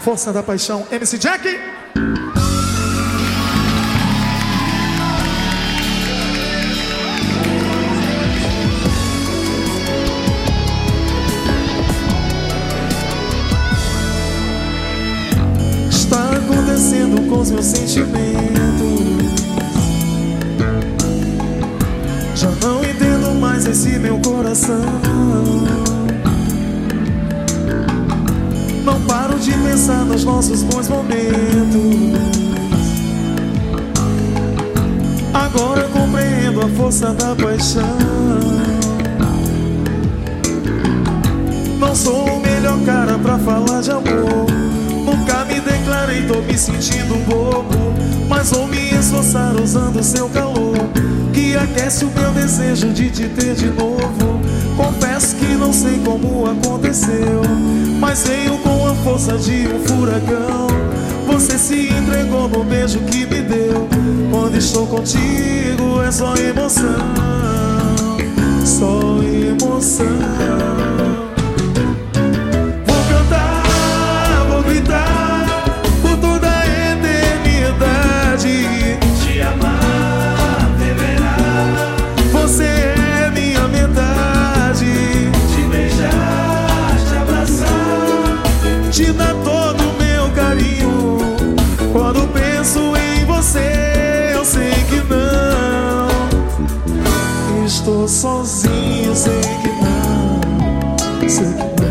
Força da Paixão, MC Jack. Está acontecendo com os meus sentimentos. Já não entendo mais esse meu coração. Não paro de pensar nos nossos bons momentos. Agora compreendo a força da paixão. Não sou o melhor cara pra falar de amor. Nunca me declarei, tô me sentindo um bobo. Mas vou me esforçar usando o seu calor, que aquece o meu desejo de te ter de novo. Confesso que não sei como aconteceu, mas veio com a força de um furacão. Você se entregou no beijo que me deu. Quando estou contigo é só emoção, só emoção. Vou cantar, vou gritar por toda a eternidade. Te amar, deverá. Você é minha metade. Te beijar, te abraçar, Te dar todo o meu carinho. Quando penso em você, eu sei que não estou sozinho, sei que não, sei que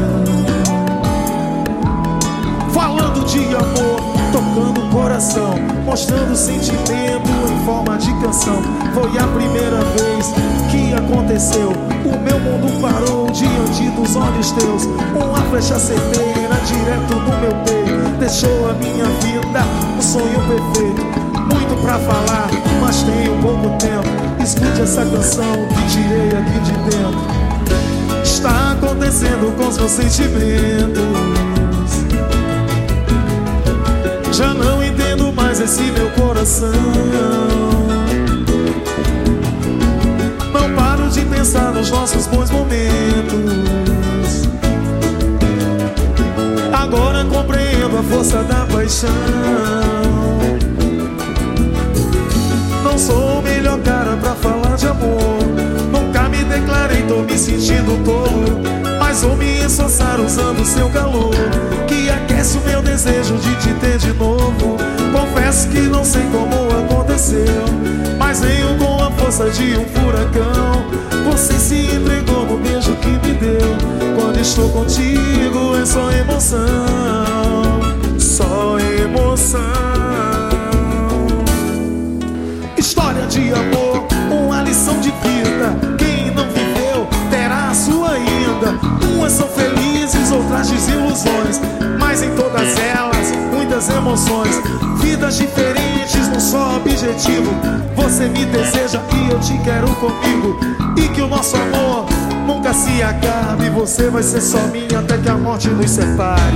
não. Falando de amor, tocando o coração, mostrando sentimento em forma de canção. Foi a primeira vez que aconteceu. O meu mundo parou diante dos olhos teus. Uma flecha certeira direto no meu peito deixou a minha vida um sonho perfeito. Muito pra falar, mas tenho pouco tempo. Escute essa canção que tirei aqui de dentro. Está acontecendo com os meus sentimentos. Já não entendo mais esse meu coração. Não paro de pensar nos nossos bons momentos. Agora compreendo a força da paixão. Não sou o melhor cara pra falar de amor. Nunca me declarei, tô me sentindo tolo. Mas vou me esforçar usando o seu calor, que aquece o meu desejo de te ter de novo. Confesso que não sei como aconteceu, mas veio com a força de um furacão. Você se entregou no beijo que me deu. Quando estou contigo é só emoção, só emoção. História de amor, uma lição de vida. Quem não viveu terá a sua ainda. Umas são felizes, outras desilusões, mas em todas elas muitas emoções. Vidas diferentes num só objetivo. Você me deseja e eu te quero comigo. E que o nosso amor nunca se acabe. Você vai ser só minha até que a morte nos separe.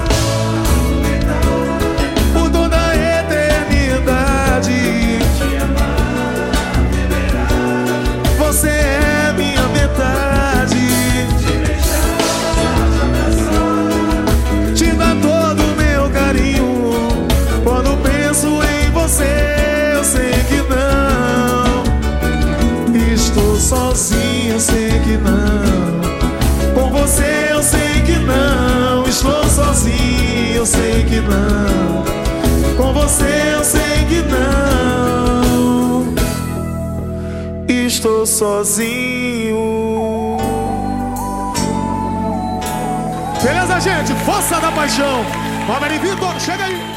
Por toda a eternidade. Você é minha metade. Te dá todo o meu carinho. Quando penso em você, eu sei que não estou sozinho, eu sei que não. Com você eu sei que não estou sozinho, eu sei que não. Com você eu sei que não estou sozinho. Beleza, gente? Força da Paixão. Robert e Vitor, chega aí.